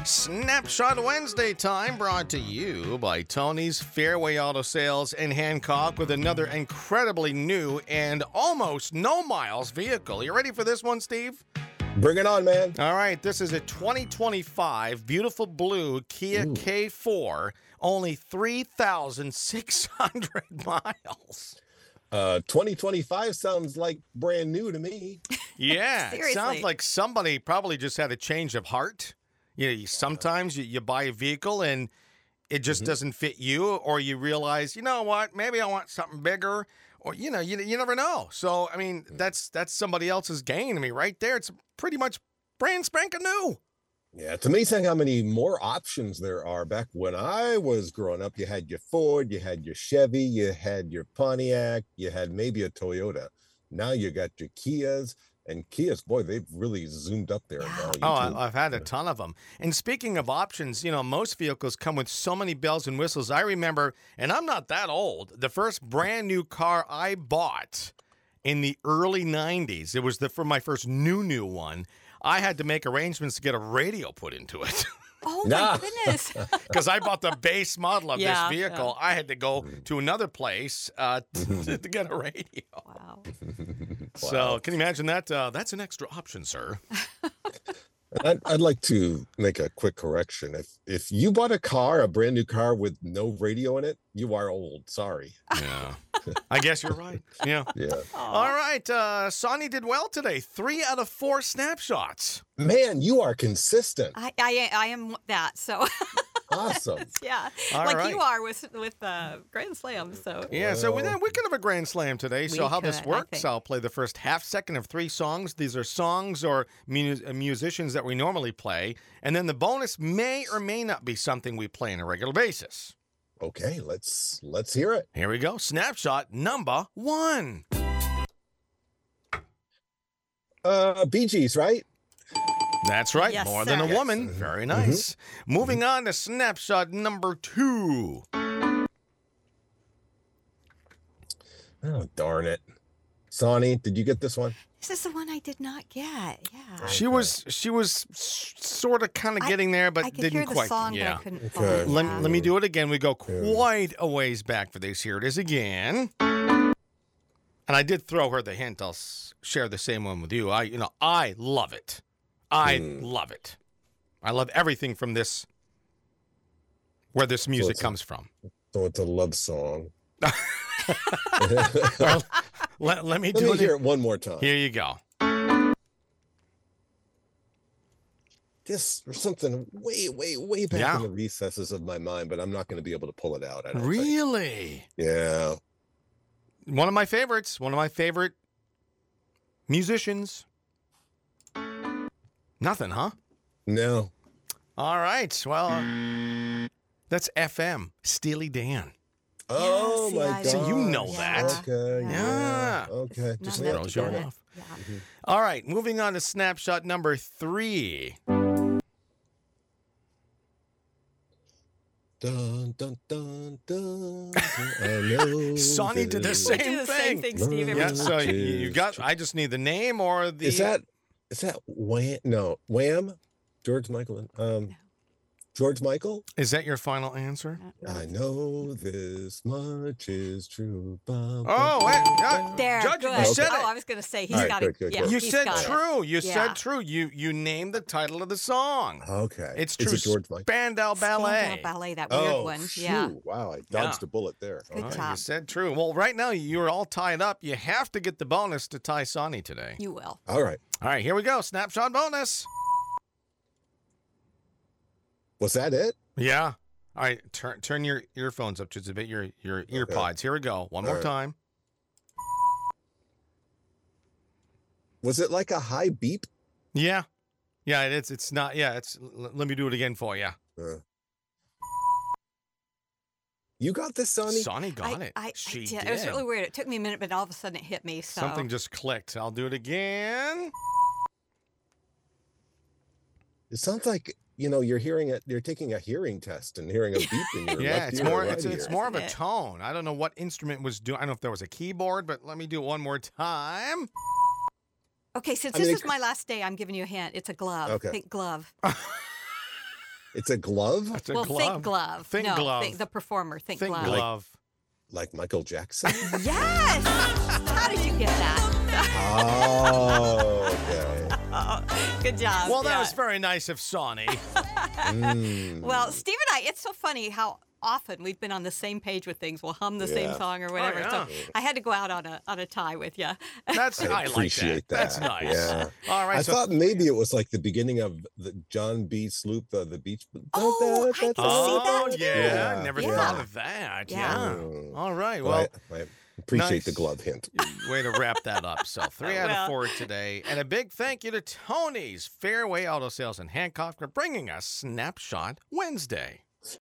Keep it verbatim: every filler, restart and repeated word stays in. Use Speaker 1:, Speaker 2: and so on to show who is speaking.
Speaker 1: Snapshot Wednesday time brought to you by Tony's Fairway Auto Sales in Hancock with another incredibly new and almost no miles vehicle. You ready for this one, Steve?
Speaker 2: Bring it on, man.
Speaker 1: All right, this is a twenty twenty-five beautiful blue Kia Ooh. K four, only three thousand six hundred miles.
Speaker 2: Uh, twenty twenty-five sounds like brand new to me.
Speaker 1: Yeah, it sounds like somebody probably just had a change of heart. You know, sometimes you, you buy a vehicle and it just mm-hmm. doesn't fit you, or you realize, you know what, maybe I want something bigger, or, you know, you you never know. So, I mean, that's that's somebody else's gain. I mean, right there, it's pretty much brand spanking new.
Speaker 2: Yeah, it's amazing how many more options there are. Back when I was growing up, you had your Ford, you had your Chevy, you had your Pontiac, you had maybe a Toyota. Now you got your Kias. And Kias, boy, they've really zoomed up there.
Speaker 1: Yeah. Oh, I've had a ton of them. And speaking of options, you know, most vehicles come with so many bells and whistles. I remember, and I'm not that old, the first brand new car I bought in the early nineties, it was the for my first new, new one, I had to make arrangements to get a radio put into it.
Speaker 3: Oh, my nah. goodness.
Speaker 1: Because I bought the base model of
Speaker 3: yeah,
Speaker 1: this vehicle.
Speaker 3: Yeah.
Speaker 1: I had to go to another place uh, to, to get a radio.
Speaker 3: Wow.
Speaker 1: So wow. Can you imagine that? Uh, that's an extra option, sir.
Speaker 2: I'd, I'd like to make a quick correction. If if you bought a car, a brand new car with no radio in it, you are old. Sorry.
Speaker 1: Yeah. I guess you're right. Yeah.
Speaker 2: Yeah.
Speaker 1: Aww. All right. Uh, Sonny did well today. Three out of four snapshots.
Speaker 2: Man, you are consistent.
Speaker 3: I I, I am that. So.
Speaker 2: Awesome.
Speaker 3: Yeah.
Speaker 1: All
Speaker 3: like
Speaker 1: right.
Speaker 3: you are with with uh, Grand Slam. So.
Speaker 1: Yeah.
Speaker 2: Well,
Speaker 1: so we, we could have a Grand Slam today. So how
Speaker 3: could,
Speaker 1: this works, I'll play the first half second of three songs. These are songs or mu- musicians that we normally play. And then the bonus may or may not be something we play on a regular basis.
Speaker 2: Okay, let's let's hear it.
Speaker 1: Here we go. Snapshot number one.
Speaker 2: Uh, Bee Gees, right?
Speaker 1: That's right.
Speaker 3: Yes,
Speaker 1: More
Speaker 3: sir.
Speaker 1: than a
Speaker 3: Yes.
Speaker 1: woman. Very nice. Mm-hmm. Moving mm-hmm. on to snapshot number two.
Speaker 2: Oh, darn it. Sonny, did you get this one?
Speaker 3: This is the one I did not get. Yeah.
Speaker 1: She was she was sort of kind of getting there, but
Speaker 3: I could
Speaker 1: didn't
Speaker 3: hear the
Speaker 1: quite.
Speaker 3: song,
Speaker 1: yeah.
Speaker 3: but I couldn't
Speaker 2: Okay.
Speaker 3: follow it.
Speaker 1: Let,
Speaker 3: Yeah.
Speaker 1: let me do it again. We go quite a ways back for this. Here it is again. And I did throw her the hint. I'll s- share the same one with you. I, you know, I love it. I mm. love it. I love everything from this, where this music
Speaker 2: so
Speaker 1: comes
Speaker 2: a,
Speaker 1: from.
Speaker 2: So it's a love song.
Speaker 1: Well, let, let me
Speaker 2: let
Speaker 1: do
Speaker 2: me
Speaker 1: it.
Speaker 2: hear it one more time.
Speaker 1: Here you go.
Speaker 2: This or something way, way, way back
Speaker 1: Yeah.
Speaker 2: in the recesses of my mind, but I'm not going to be able to pull it out. I don't
Speaker 1: Really?
Speaker 2: Think. Yeah.
Speaker 1: One of my favorites. One of my favorite musicians. Nothing, huh?
Speaker 2: No.
Speaker 1: All right. Well, that's F M. Steely Dan.
Speaker 2: Oh,
Speaker 3: Yeah, see,
Speaker 2: my
Speaker 3: I
Speaker 2: God.
Speaker 1: So you know
Speaker 3: Yeah.
Speaker 1: that.
Speaker 2: Okay.
Speaker 1: Yeah.
Speaker 2: Yeah. Okay.
Speaker 1: Just
Speaker 3: Not
Speaker 1: throws you
Speaker 3: together.
Speaker 1: off.
Speaker 3: Yeah.
Speaker 1: All right. Moving on to snapshot number three.
Speaker 2: Dun, dun, dun, dun, dun. I know
Speaker 1: Sonny did the
Speaker 2: this.
Speaker 1: same
Speaker 3: We do the
Speaker 1: thing.
Speaker 3: same thing, Steve. every
Speaker 1: Yeah.
Speaker 3: time.
Speaker 1: So you, you got. I just need the name or the.
Speaker 2: Is that is that Wham? No, Wham. George Michael. Um, George Michael.
Speaker 1: Is that your final answer?
Speaker 2: I know this much is true. Ba, ba,
Speaker 1: Oh, wait. Uh,
Speaker 3: There,
Speaker 1: Judge,
Speaker 3: good.
Speaker 1: you said
Speaker 3: oh,
Speaker 1: it.
Speaker 3: I was going to say he's
Speaker 2: All right,
Speaker 3: got
Speaker 2: good,
Speaker 3: it.
Speaker 2: good,
Speaker 3: Yeah,
Speaker 2: good.
Speaker 1: You
Speaker 3: he's
Speaker 1: said
Speaker 3: got it.
Speaker 1: true. You
Speaker 3: Yeah.
Speaker 1: said true. You you named the title of the song.
Speaker 2: Okay.
Speaker 1: It's
Speaker 2: Is
Speaker 1: true.
Speaker 2: it George Michael?
Speaker 1: Spandau Ballet.
Speaker 3: Spandau Ballet, that weird
Speaker 2: Oh,
Speaker 3: one.
Speaker 2: phew.
Speaker 3: Yeah.
Speaker 2: Wow, I dodged
Speaker 1: Yeah.
Speaker 2: a bullet there.
Speaker 3: Good
Speaker 1: Oh,
Speaker 3: job.
Speaker 1: you said true. Well, right now you're all tied up. You have to get the bonus to tie Sonny today.
Speaker 3: You will.
Speaker 2: All right.
Speaker 1: All right, here we go. Snapshot bonus.
Speaker 2: Was that it?
Speaker 1: Yeah. All right, turn turn your earphones up just a bit. Your your ear
Speaker 2: Okay.
Speaker 1: pods. Here we go. One
Speaker 2: All
Speaker 1: more
Speaker 2: right.
Speaker 1: time.
Speaker 2: Was it like a high beep?
Speaker 1: Yeah. Yeah, it's it's not. Yeah, it's. L- let me do it again for you.
Speaker 2: Uh, you got this, Sonny?
Speaker 1: Sonny got
Speaker 3: I,
Speaker 1: it.
Speaker 3: I, I
Speaker 1: she
Speaker 3: did.
Speaker 1: did.
Speaker 3: It was really weird. It took me a minute, but all of a sudden it hit me. So.
Speaker 1: Something just clicked. I'll do it again.
Speaker 2: It sounds like, you know, you're hearing it. You're taking a hearing test and hearing a beep in your
Speaker 1: Yeah,
Speaker 2: left
Speaker 1: it's
Speaker 2: ear or
Speaker 1: more.
Speaker 2: right
Speaker 1: It's, it's
Speaker 2: ear.
Speaker 1: more of a
Speaker 3: Isn't it?
Speaker 1: tone. I don't know what instrument was doing. I don't know if there was a keyboard, but let me do it one more time.
Speaker 3: Okay, since
Speaker 2: I
Speaker 3: this
Speaker 2: mean,
Speaker 3: is
Speaker 2: it-
Speaker 3: my last day, I'm giving you a hint. It's a glove.
Speaker 2: Okay.
Speaker 3: Think glove.
Speaker 2: It's a glove?
Speaker 1: It's a
Speaker 3: well,
Speaker 1: glove.
Speaker 3: think glove.
Speaker 1: Think
Speaker 3: no,
Speaker 1: glove.
Speaker 3: Think the performer. Think,
Speaker 1: Think
Speaker 3: glove.
Speaker 1: glove.
Speaker 2: Like Michael Jackson?
Speaker 3: Yes. How did you get that?
Speaker 2: Oh, okay.
Speaker 3: Oh, good job.
Speaker 1: Well, that
Speaker 3: yeah.
Speaker 1: was very nice of Sonny.
Speaker 2: Mm.
Speaker 3: Well, Steve and I, it's so funny how often we've been on the same page with things. We'll hum the same
Speaker 2: Yeah.
Speaker 3: song or whatever.
Speaker 1: yeah.
Speaker 3: So I had to go out on a on a tie with you.
Speaker 1: That's
Speaker 2: I
Speaker 1: I
Speaker 2: appreciate
Speaker 1: like that. That's
Speaker 2: that.
Speaker 1: nice.
Speaker 2: Yeah.
Speaker 1: All right.
Speaker 2: I
Speaker 1: so,
Speaker 2: thought maybe it was like the beginning of the John B. Sloop, the, the beach.
Speaker 3: Oh, I can see
Speaker 1: oh
Speaker 3: that too.
Speaker 1: yeah, I never
Speaker 3: Yeah.
Speaker 1: thought of that. Yeah.
Speaker 2: Yeah.
Speaker 1: All right.
Speaker 2: Well,
Speaker 1: Well,
Speaker 2: I, I appreciate the
Speaker 1: nice.
Speaker 2: glove hint.
Speaker 1: way to wrap that up. So three out
Speaker 3: Well.
Speaker 1: of four today, and a big thank you to Tony's Fairway Auto Sales in Hancock for bringing us Snapshot Wednesday.